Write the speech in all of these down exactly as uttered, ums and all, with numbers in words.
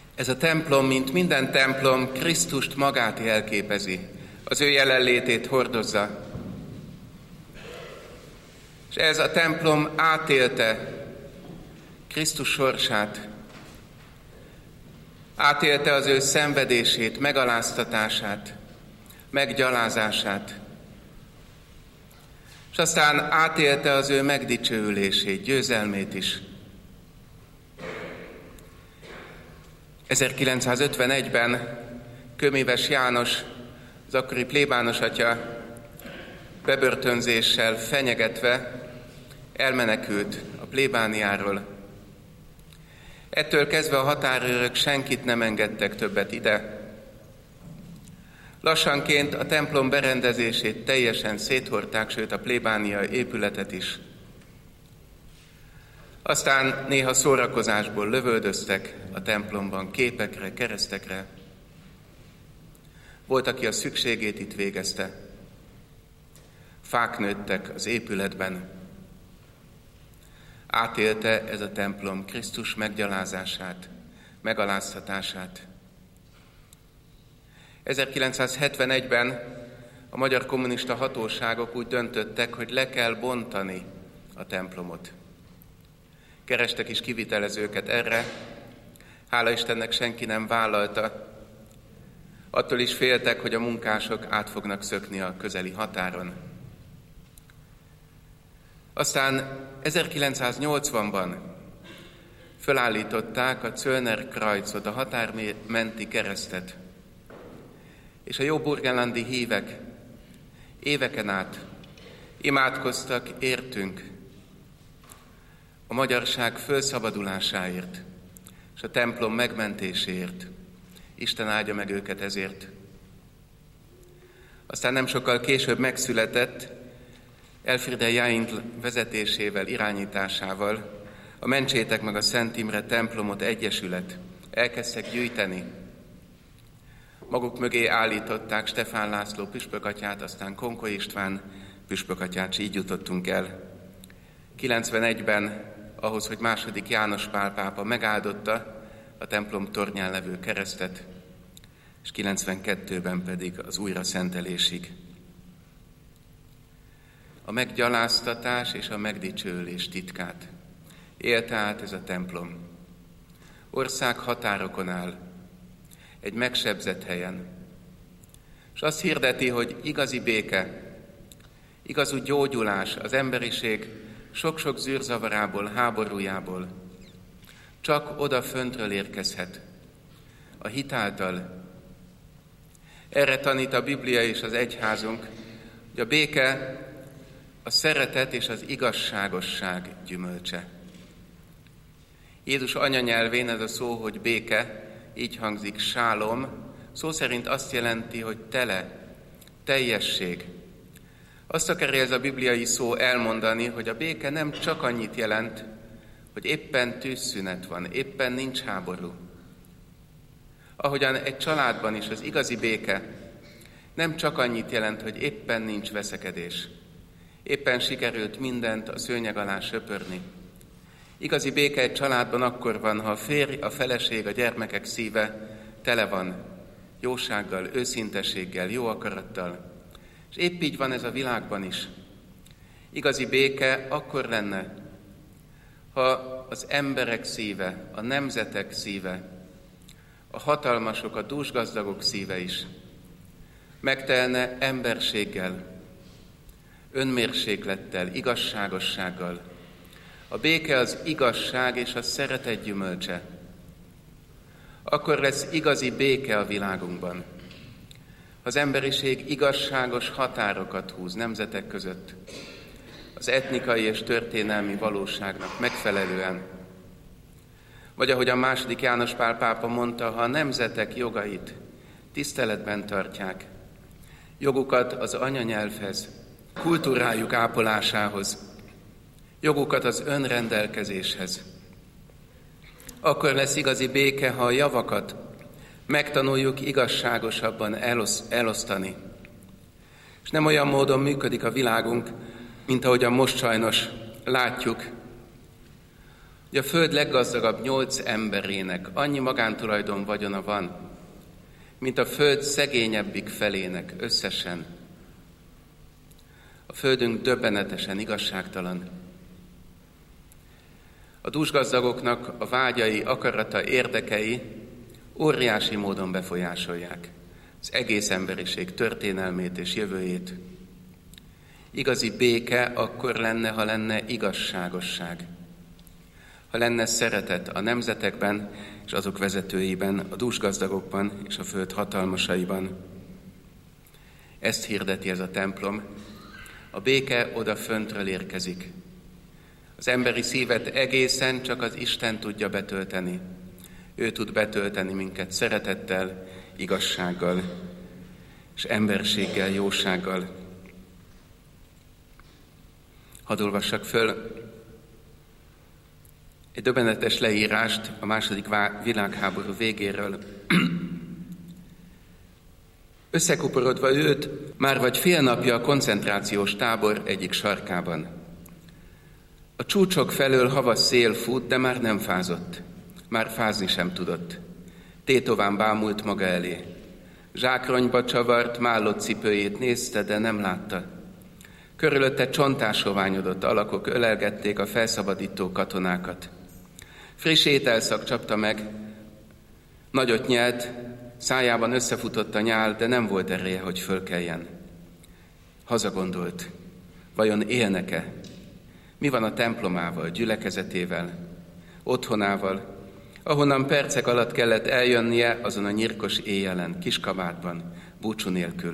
Ez a templom, mint minden templom, Krisztust magát jelképezi, az ő jelenlétét hordozza. És ez a templom átélte Krisztus sorsát, átélte az ő szenvedését, megaláztatását, meggyalázását, és aztán átélte az ő megdicsőülését, győzelmét is. ezerkilencszázötvenegyben Köméves János, az akkori plébános atya bebörtönzéssel fenyegetve elmenekült a plébániáról. Ettől kezdve a határőrök senkit nem engedtek többet ide. Lassanként a templom berendezését teljesen széthordták, sőt a plébánia épületet is. Aztán néha szórakozásból lövöldöztek a templomban képekre, keresztekre. Volt, aki a szükségét itt végezte. Fák nőttek az épületben. Átélte ez a templom Krisztus meggyalázását, megaláztatását. ezerkilencszázhetvenegyben a magyar kommunista hatóságok úgy döntöttek, hogy le kell bontani a templomot. Kerestek is kivitelezőket erre, hála Istennek senki nem vállalta. Attól is féltek, hogy a munkások át fognak szökni a közeli határon. Aztán ezerkilencszáznyolcvanban fölállították a Zöllner Kreuzot, a határmenti keresztet, és a jó burgenlandi hívek éveken át imádkoztak értünk, a magyarság fölszabadulásáért, és a templom megmentéséért. Isten áldja meg őket ezért. Aztán nem sokkal később megszületett Elfriede Jaint vezetésével, irányításával a Mentsétek meg a Szent Imre templomot egyesület. Elkezdtek gyűjteni. Maguk mögé állították Stefán László püspökatyát, aztán Konkoly István püspökatyát, így jutottunk el. kilencvenegyben ahhoz, hogy második János Pál pápa megáldotta a templom tornyán levő keresztet, és kilencvenkettőben pedig az újraszentelésig. A meggyaláztatás és a megdicsőülés titkát élte át ez a templom. Ország határokon áll, egy megsebzett helyen, és azt hirdeti, hogy igazi béke, igazú gyógyulás az emberiség sok-sok zűrzavarából, háborújából csak oda föntről érkezhet, a hit által. Erre tanít a Biblia és az egyházunk, hogy a béke a szeretet és az igazságosság gyümölcse. Jézus anyanyelvén ez a szó, hogy béke, így hangzik sálom, szó szerint azt jelenti, hogy tele, teljesség. Azt akarja ez a bibliai szó elmondani, hogy a béke nem csak annyit jelent, hogy éppen tűzszünet van, éppen nincs háború. Ahogyan egy családban is az igazi béke nem csak annyit jelent, hogy éppen nincs veszekedés, éppen sikerült mindent a szőnyeg alá söpörni. Igazi béke egy családban akkor van, ha a férj, a feleség, a gyermekek szíve tele van jósággal, őszintességgel, jó akarattal. És épp így van ez a világban is. Igazi béke akkor lenne, ha az emberek szíve, a nemzetek szíve, a hatalmasok, a dúsgazdagok szíve is megtelne emberséggel, önmérséklettel, igazságossággal. A béke az igazság és a szeretet gyümölcse. Akkor lesz igazi béke a világunkban. Az emberiség igazságos határokat húz nemzetek között, az etnikai és történelmi valóságnak megfelelően. Vagy ahogy a második János Pál pápa mondta, ha a nemzetek jogait tiszteletben tartják, jogukat az anyanyelvhez, kultúrájuk ápolásához, jogukat az önrendelkezéshez, akkor lesz igazi béke, ha a javakat megtanuljuk igazságosabban elosz, elosztani. És nem olyan módon működik a világunk, mint ahogyan most sajnos látjuk, hogy a föld leggazdagabb nyolc emberének annyi magántulajdon vagyona van, mint a föld szegényebbik felének összesen. A földünk döbbenetesen igazságtalan. A dúsgazdagoknak a vágyai, akarata, érdekei óriási módon befolyásolják az egész emberiség történelmét és jövőjét. Igazi béke akkor lenne, ha lenne igazságosság. Ha lenne szeretet a nemzetekben és azok vezetőiben, a dúsgazdagokban és a föld hatalmasaiban. Ezt hirdeti ez a templom. A béke oda föntről érkezik. Az emberi szívet egészen csak az Isten tudja betölteni. Ő tud betölteni minket szeretettel, igazsággal és emberséggel, jósággal. Hadd olvassak föl egy döbbenetes leírást a második világháború végéről. Összekuporodva őt már vagy fél napja a koncentrációs tábor egyik sarkában. A csúcsok felől havas szél fut, de már nem fázott. Már fázni sem tudott. Tétován bámult maga elé. Zsákronyba csavart, mállott cipőjét nézte, de nem látta. Körülötte csontásoványodott alakok ölelgették a felszabadító katonákat. Friss ételszak csapta meg, nagyot nyelt, szájában összefutott a nyál, de nem volt ereje, hogy fölkeljen. Hazagondolt, vajon élnek-e? Mi van a templomával, gyülekezetével, otthonával, ahonnan percek alatt kellett eljönnie azon a nyírkos éjjelen, kiskabátban, búcsú nélkül.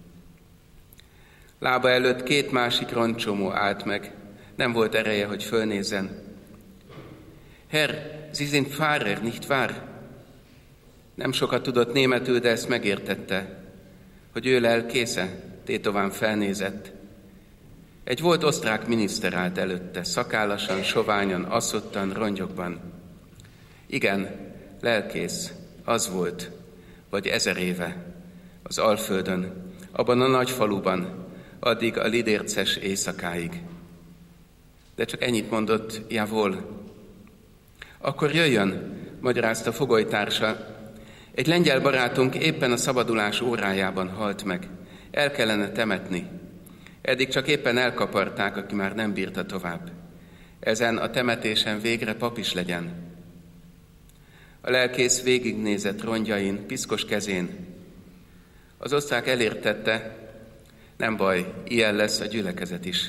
Lába előtt két másik roncsomó állt meg, nem volt ereje, hogy fölnézzen. Herr, Sie sind Pfarrer, nicht wahr? Nem sokat tudott németül, de ezt megértette, hogy ő lelkésze, tétován felnézett. Egy volt osztrák miniszter állt előtte, szakállasan, soványan, asszottan, rongyokban. Igen, lelkész, az volt, vagy ezer éve, az Alföldön, abban a nagy faluban, addig a lidérces éjszakáig. De csak ennyit mondott, javol. Akkor jöjjön, magyarázta fogolytársa. Egy lengyel barátunk éppen a szabadulás órájában halt meg. El kellene temetni. Eddig csak éppen elkaparták, aki már nem bírta tovább. Ezen a temetésen végre pap is legyen. A lelkész végignézett rongyain, piszkos kezén. Az osztrák elértette, nem baj, ilyen lesz a gyülekezet is.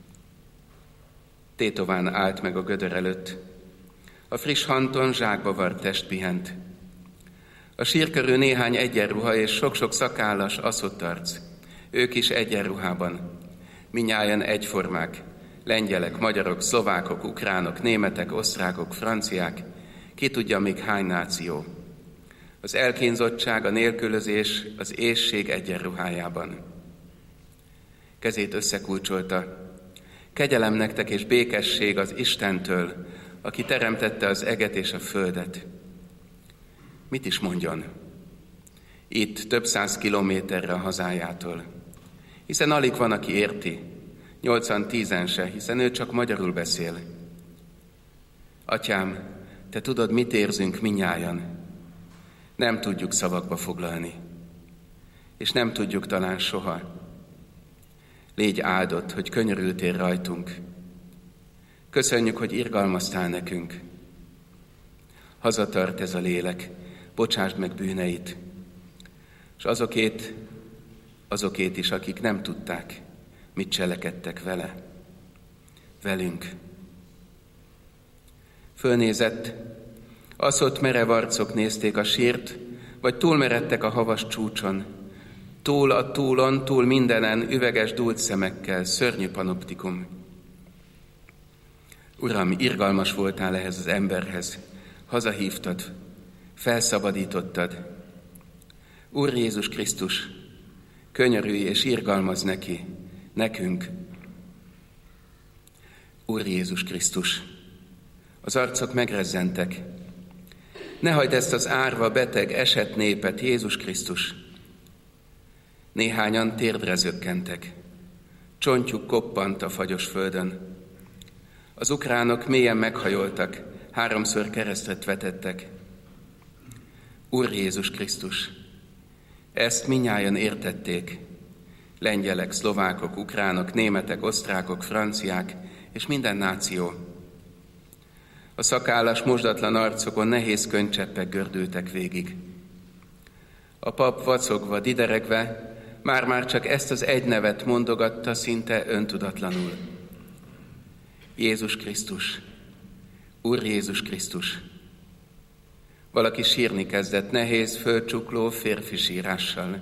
Tétován állt meg a gödör előtt. A friss hanton zsákba vart test pihent. A sír körül néhány egyenruha és sok-sok szakállas, aszott arc. Ők is egyenruhában. Mindnyájan egyformák. Lengyelek, magyarok, szlovákok, ukránok, németek, osztrákok, franciák. Ki tudja még hány náció. Az elkínzottság, a nélkülözés, az éhség egyenruhájában. Kezét összekulcsolta. Kegyelem nektek és békesség az Istentől, aki teremtette az eget és a földet. Mit is mondjon? Itt több száz kilométerre a hazájától. Hiszen alig van, aki érti. Nyolcan tízen se, hiszen ő csak magyarul beszél. Atyám, te tudod, mit érzünk mindnyájan. Nem tudjuk szavakba foglalni. És nem tudjuk talán soha. Légy áldott, hogy könyörültél rajtunk. Köszönjük, hogy irgalmaztál nekünk. Hazatart ez a lélek, bocsásd meg bűneit, és azokét, azokét is, akik nem tudták, mit cselekedtek vele, velünk. Fölnézett, aszott merev arcok nézték a sírt, vagy túlmeredtek a havas csúcson, túl a túlon, túl mindenen, üveges dúlt szemekkel, szörnyű panoptikum. Uram, irgalmas voltál ehhez az emberhez, hazahívtad, felszabadítottad. Úr Jézus Krisztus, könyörülj és irgalmaz neki, nekünk. Úr Jézus Krisztus, az arcok megrezzentek. Ne hagyd ezt az árva, beteg, esett népet, Jézus Krisztus. Néhányan térdre zökkentek, csontjuk koppant a fagyos földön. Az ukránok mélyen meghajoltak, háromszor keresztet vetettek. Úr Jézus Krisztus, ezt mindnyájan értették, lengyelek, szlovákok, ukránok, németek, osztrákok, franciák és minden náció. A szakállas, mosdatlan arcokon nehéz könycseppek gördültek végig. A pap vacogva, dideregve már-már csak ezt az egy nevet mondogatta szinte öntudatlanul. Jézus Krisztus, Úr Jézus Krisztus. Valaki sírni kezdett nehéz, földcsukló férfi sírással.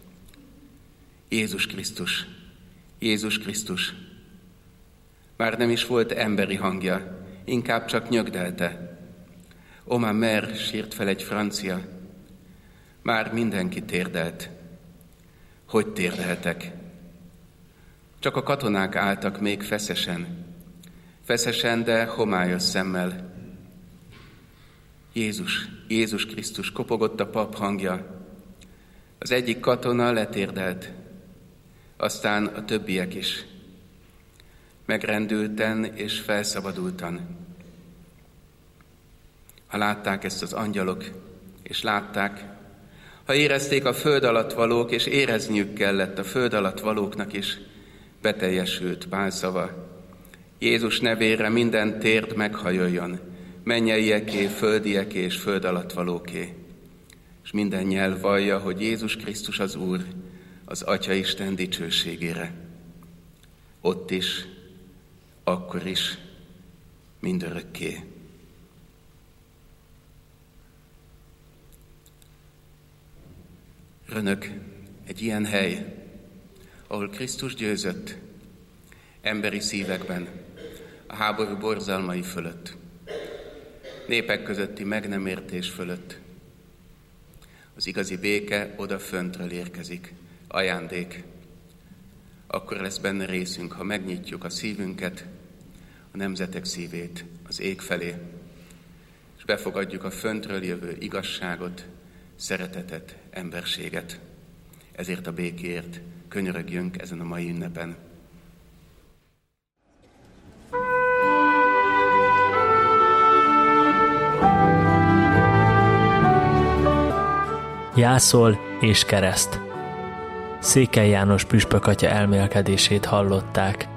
Jézus Krisztus, Jézus Krisztus. Már nem is volt emberi hangja, inkább csak nyögdelte. O ma mer, sírt fel egy francia. Már mindenki térdelt. Hogy térdeltek? Csak a katonák álltak még feszesen. Feszesen, de homályos szemmel. Jézus, Jézus Krisztus, kopogott a pap hangja. Az egyik katona letérdelt, aztán a többiek is. Megrendülten és felszabadultan. Ha látták ezt az angyalok, és látták, ha érezték a föld alatt valók, és érezniük kellett a föld alatt valóknak is, beteljesült Pál szava. Jézus nevére minden térd meghajoljon, mennyelieké, földieké és föld alatt valóké. És minden nyelv vallja, hogy Jézus Krisztus az Úr, az Atya Isten dicsőségére. Ott is, akkor is, mindörökké. Rönök, egy ilyen hely, ahol Krisztus győzött, emberi szívekben, a háború borzalmai fölött, népek közötti meg nem értés fölött. Az igazi béke oda föntről érkezik, ajándék. Akkor lesz benne részünk, ha megnyitjuk a szívünket, a nemzetek szívét az ég felé, és befogadjuk a föntről jövő igazságot, szeretetet, emberséget. Ezért a békéért könyörögjünk ezen a mai ünnepen. Jászol és kereszt. Székely János püspök atya elmélkedését hallották.